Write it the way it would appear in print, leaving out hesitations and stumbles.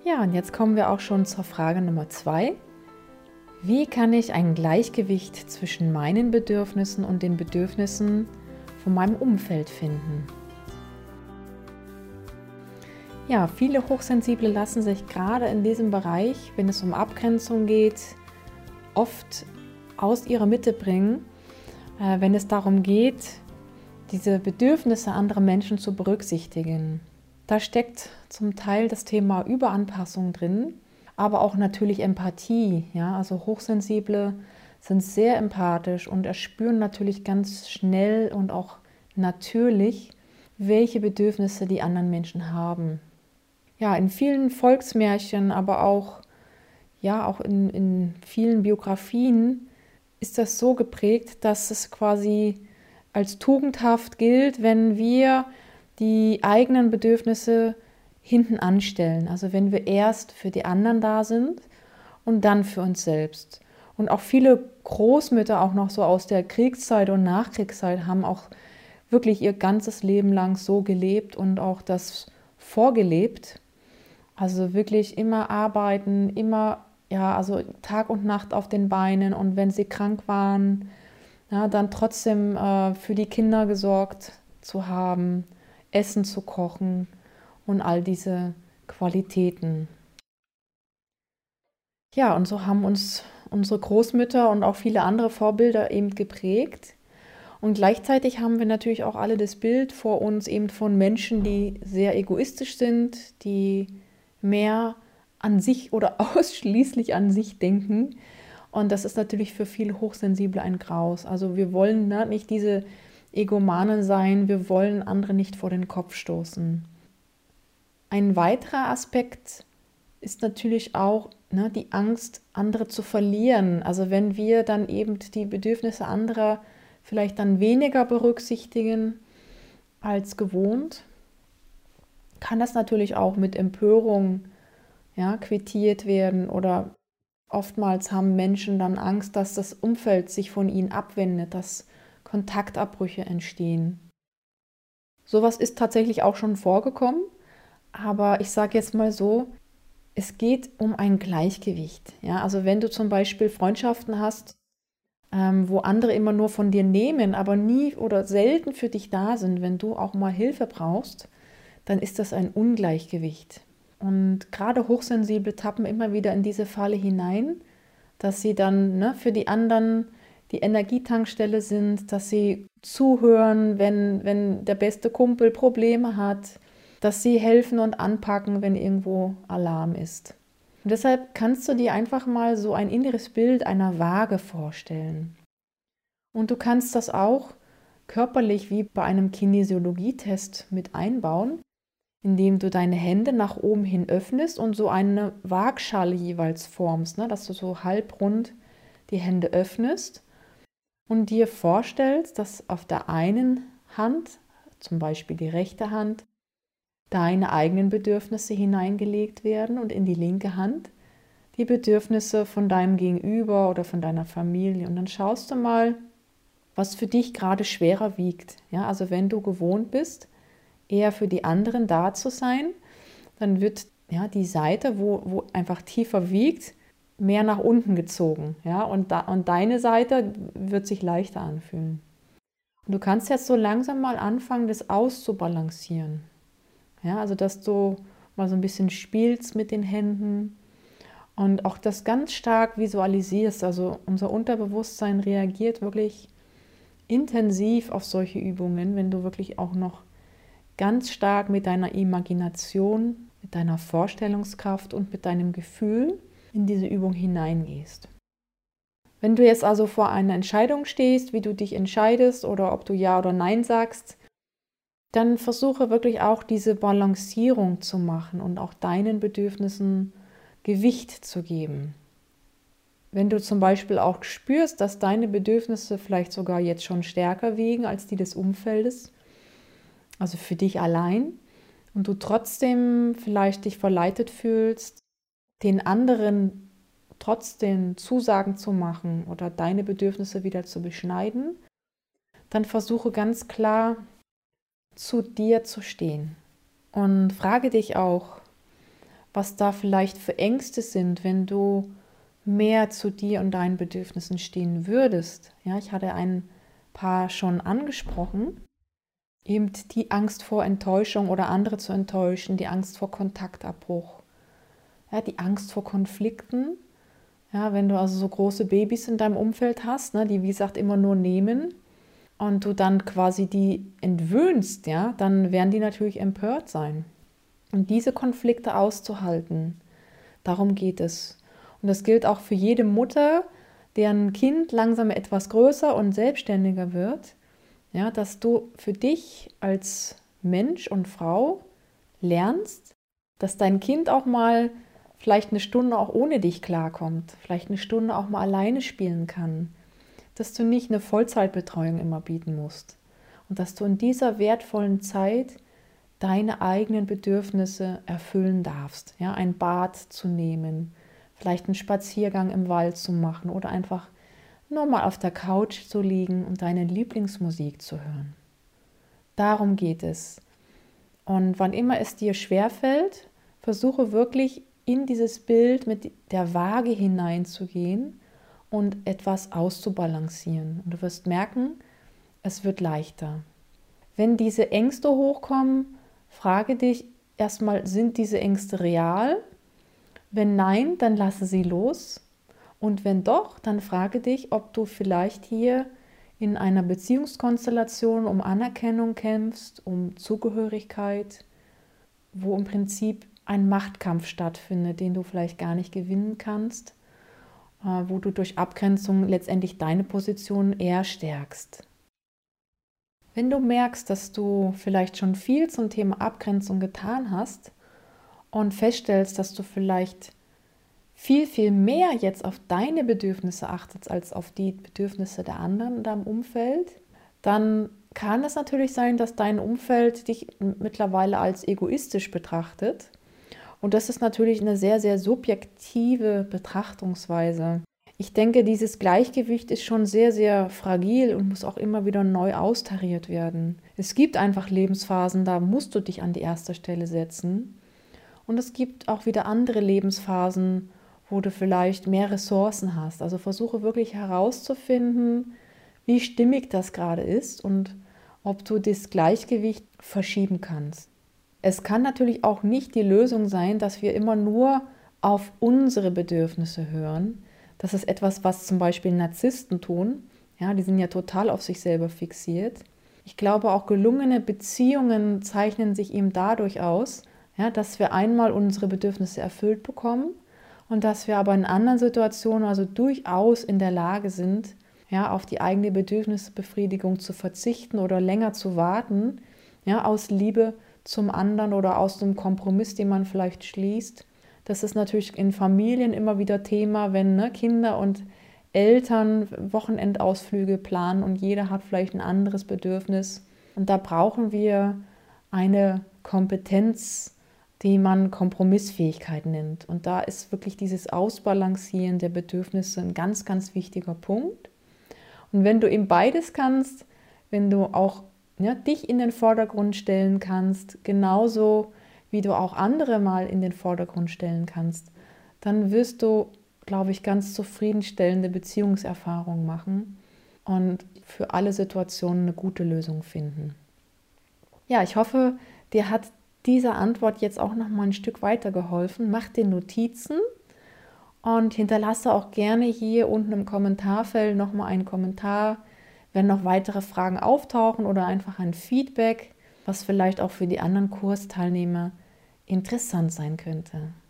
Ja, und jetzt kommen wir auch schon zur Frage Nummer 2. Wie kann ich ein Gleichgewicht zwischen meinen Bedürfnissen und den Bedürfnissen von meinem Umfeld finden? Ja, viele Hochsensible lassen sich gerade in diesem Bereich, wenn es um Abgrenzung geht, oft aus ihrer Mitte bringen, wenn es darum geht, diese Bedürfnisse anderer Menschen zu berücksichtigen. Da steckt zum Teil das Thema Überanpassung drin, aber auch natürlich Empathie. Ja? Also Hochsensible sind sehr empathisch und erspüren natürlich ganz schnell und auch natürlich, welche Bedürfnisse die anderen Menschen haben. Ja, in vielen Volksmärchen, aber auch, auch in vielen Biografien ist das so geprägt, dass es quasi als tugendhaft gilt, wenn wir die eigenen Bedürfnisse hinten anstellen. Also wenn wir erst für die anderen da sind und dann für uns selbst. Und auch viele Großmütter, auch noch so aus der Kriegszeit und Nachkriegszeit, haben auch wirklich ihr ganzes Leben lang so gelebt und auch das vorgelebt. Also wirklich immer arbeiten, immer, also Tag und Nacht auf den Beinen, und wenn sie krank waren, dann trotzdem für die Kinder gesorgt zu haben, Essen zu kochen und all diese Qualitäten. Ja, und so haben uns unsere Großmütter und auch viele andere Vorbilder eben geprägt. Und gleichzeitig haben wir natürlich auch alle das Bild vor uns eben von Menschen, die sehr egoistisch sind, die mehr an sich oder ausschließlich an sich denken. Und das ist natürlich für viele Hochsensible ein Graus. Also wir wollen nicht diese Egomanen sein, wir wollen andere nicht vor den Kopf stoßen. Ein weiterer Aspekt ist natürlich auch die Angst, andere zu verlieren. Also wenn wir dann eben die Bedürfnisse anderer vielleicht dann weniger berücksichtigen als gewohnt, kann das natürlich auch mit Empörung quittiert werden, oder oftmals haben Menschen dann Angst, dass das Umfeld sich von ihnen abwendet, dass Kontaktabbrüche entstehen. Sowas ist tatsächlich auch schon vorgekommen, aber ich sage jetzt mal so, es geht um ein Gleichgewicht. Ja? Also wenn du zum Beispiel Freundschaften hast, wo andere immer nur von dir nehmen, aber nie oder selten für dich da sind, wenn du auch mal Hilfe brauchst, dann ist das ein Ungleichgewicht. Und gerade Hochsensible tappen immer wieder in diese Falle hinein, dass sie dann für die anderen die Energietankstelle sind, dass sie zuhören, wenn der beste Kumpel Probleme hat, dass sie helfen und anpacken, wenn irgendwo Alarm ist. Und deshalb kannst du dir einfach mal so ein inneres Bild einer Waage vorstellen. Und du kannst das auch körperlich wie bei einem Kinesiologietest mit einbauen, indem du deine Hände nach oben hin öffnest und so eine Waagschale jeweils formst, dass du so halbrund die Hände öffnest und dir vorstellst, dass auf der einen Hand, zum Beispiel die rechte Hand, deine eigenen Bedürfnisse hineingelegt werden und in die linke Hand die Bedürfnisse von deinem Gegenüber oder von deiner Familie. Und dann schaust du mal, was für dich gerade schwerer wiegt. Ja, also wenn du gewohnt bist, eher für die anderen da zu sein, dann wird die Seite, wo einfach tiefer wiegt, mehr nach unten gezogen. Ja, und deine Seite wird sich leichter anfühlen. Und du kannst jetzt so langsam mal anfangen, das auszubalancieren. Ja, also dass du mal so ein bisschen spielst mit den Händen und auch das ganz stark visualisierst. Also unser Unterbewusstsein reagiert wirklich intensiv auf solche Übungen, wenn du wirklich auch noch ganz stark mit deiner Imagination, mit deiner Vorstellungskraft und mit deinem Gefühl in diese Übung hineingehst. Wenn du jetzt also vor einer Entscheidung stehst, wie du dich entscheidest oder ob du Ja oder Nein sagst, dann versuche wirklich auch diese Balancierung zu machen und auch deinen Bedürfnissen Gewicht zu geben. Wenn du zum Beispiel auch spürst, dass deine Bedürfnisse vielleicht sogar jetzt schon stärker wiegen als die des Umfeldes, also für dich allein, und du trotzdem vielleicht dich verleitet fühlst, den anderen trotzdem Zusagen zu machen oder deine Bedürfnisse wieder zu beschneiden, dann versuche ganz klar zu dir zu stehen. Und frage dich auch, was da vielleicht für Ängste sind, wenn du mehr zu dir und deinen Bedürfnissen stehen würdest. Ja, ich hatte ein paar schon angesprochen. Eben die Angst vor Enttäuschung oder andere zu enttäuschen, die Angst vor Kontaktabbruch, ja, die Angst vor Konflikten. Ja, wenn du also so große Babys in deinem Umfeld hast, ne, die wie gesagt immer nur nehmen und du dann quasi die entwöhnst, ja, dann werden die natürlich empört sein. Und diese Konflikte auszuhalten, darum geht es. Und das gilt auch für jede Mutter, deren Kind langsam etwas größer und selbstständiger wird, ja, dass du für dich als Mensch und Frau lernst, dass dein Kind auch mal vielleicht eine Stunde auch ohne dich klarkommt, vielleicht eine Stunde auch mal alleine spielen kann, dass du nicht eine Vollzeitbetreuung immer bieten musst und dass du in dieser wertvollen Zeit deine eigenen Bedürfnisse erfüllen darfst, ja, ein Bad zu nehmen, vielleicht einen Spaziergang im Wald zu machen oder einfach nur mal auf der Couch zu liegen und deine Lieblingsmusik zu hören. Darum geht es. Und wann immer es dir schwerfällt, versuche wirklich in dieses Bild mit der Waage hineinzugehen und etwas auszubalancieren. Und du wirst merken, es wird leichter. Wenn diese Ängste hochkommen, frage dich erstmal, sind diese Ängste real? Wenn nein, dann lasse sie los. Und wenn doch, dann frage dich, ob du vielleicht hier in einer Beziehungskonstellation um Anerkennung kämpfst, um Zugehörigkeit, wo im Prinzip ein Machtkampf stattfindet, den du vielleicht gar nicht gewinnen kannst, wo du durch Abgrenzung letztendlich deine Position eher stärkst. Wenn du merkst, dass du vielleicht schon viel zum Thema Abgrenzung getan hast und feststellst, dass du vielleicht viel, viel mehr jetzt auf deine Bedürfnisse achtest als auf die Bedürfnisse der anderen in deinem Umfeld, dann kann es natürlich sein, dass dein Umfeld dich mittlerweile als egoistisch betrachtet. Und das ist natürlich eine sehr, sehr subjektive Betrachtungsweise. Ich denke, dieses Gleichgewicht ist schon sehr, sehr fragil und muss auch immer wieder neu austariert werden. Es gibt einfach Lebensphasen, da musst du dich an die erste Stelle setzen. Und es gibt auch wieder andere Lebensphasen, wo du vielleicht mehr Ressourcen hast. Also versuche wirklich herauszufinden, wie stimmig das gerade ist und ob du das Gleichgewicht verschieben kannst. Es kann natürlich auch nicht die Lösung sein, dass wir immer nur auf unsere Bedürfnisse hören. Das ist etwas, was zum Beispiel Narzissten tun. Ja, die sind ja total auf sich selber fixiert. Ich glaube, auch gelungene Beziehungen zeichnen sich eben dadurch aus, ja, dass wir einmal unsere Bedürfnisse erfüllt bekommen und dass wir aber in anderen Situationen also durchaus in der Lage sind, ja, auf die eigene Bedürfnisbefriedigung zu verzichten oder länger zu warten, ja, aus Liebe zum anderen oder aus dem Kompromiss, den man vielleicht schließt. Das ist natürlich in Familien immer wieder Thema, wenn Kinder und Eltern Wochenendausflüge planen und jeder hat vielleicht ein anderes Bedürfnis. Und da brauchen wir eine Kompetenz, die man Kompromissfähigkeit nennt. Und da ist wirklich dieses Ausbalancieren der Bedürfnisse ein ganz, ganz wichtiger Punkt. Und wenn du eben beides kannst, wenn du auch dich in den Vordergrund stellen kannst, genauso wie du auch andere mal in den Vordergrund stellen kannst, dann wirst du, glaube ich, ganz zufriedenstellende Beziehungserfahrungen machen und für alle Situationen eine gute Lösung finden. Ja, ich hoffe, dir hat diese Antwort jetzt auch noch mal ein Stück weitergeholfen. Mach dir Notizen und hinterlasse auch gerne hier unten im Kommentarfeld noch mal einen Kommentar, wenn noch weitere Fragen auftauchen oder einfach ein Feedback, was vielleicht auch für die anderen Kursteilnehmer interessant sein könnte.